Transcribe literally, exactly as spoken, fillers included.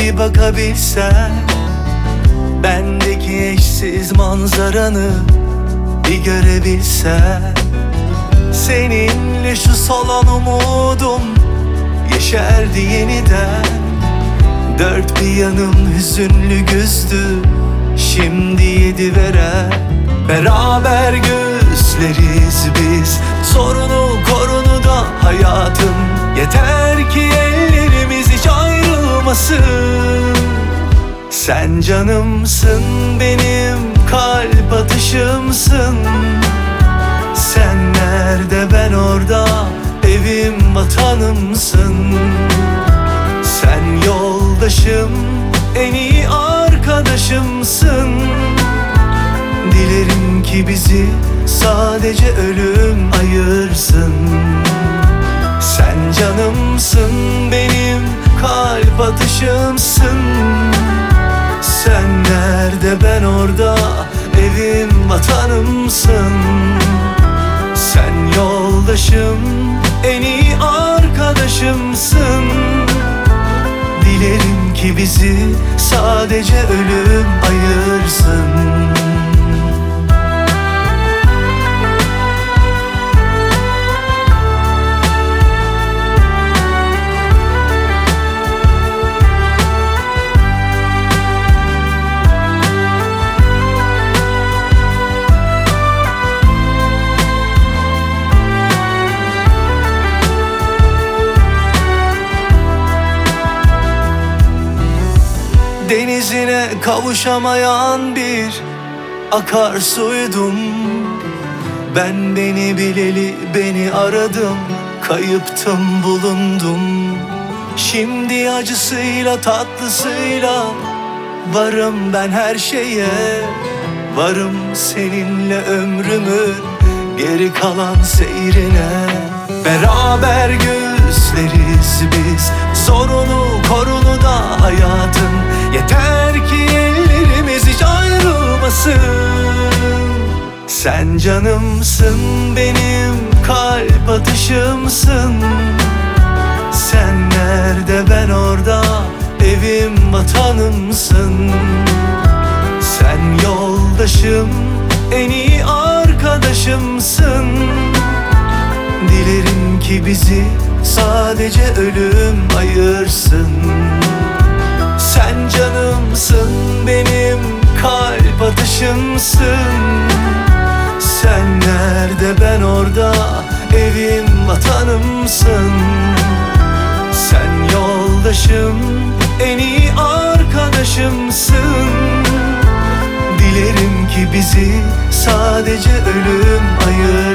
bir bakabilsen, bendeki eşsiz manzaranı bir görebilsen. Seninle şu solan umudum yeşerdi yeniden. Dört bir yanım hüzünlü güzdü, şimdi yedi veren. Beraber göğüsleriz biz, sorunu korunu da hayatım. Yeter ki ellerimiz hiç ayrılmasın. Sen canımsın, benim kalp atışımsın. Sen nerede ben orada, evim vatanımsın. Sen yoldaşım, en iyi arkadaşımsın. Dilerim ki bizi sadece ölüm ayırsın. Sen canımsın, benim kalp atışımsın. Sen nerede ben orada, evim vatanımsın. Sen yoldaşım, en iyi arkadaşımsın. Dilerim ki bizi sadece ölüm ayırsın. Denizine kavuşamayan bir akarsuydum. Ben beni bileli beni aradım, kayıptım bulundum. Şimdi acısıyla tatlısıyla varım ben her şeye. Varım seninle ömrümün geri kalan seyrine. Beraber göğüsleriz biz, sorunu korunu da hayatın. Yeter ki ellerimiz hiç ayrılmasın. Sen canımsın, benim kalp atışımsın. Sen nerede ben orada, evim vatanımsın. Sen yoldaşım, en iyi arkadaşımsın. Dilerim ki bizi sadece ölüm ayırsın. Sen canımsın, benim kalp atışımsın. Sen nerede ben orada, evim vatanımsın. Sen yoldaşım, en iyi arkadaşımsın. Dilerim ki bizi sadece ölüm ayırsın.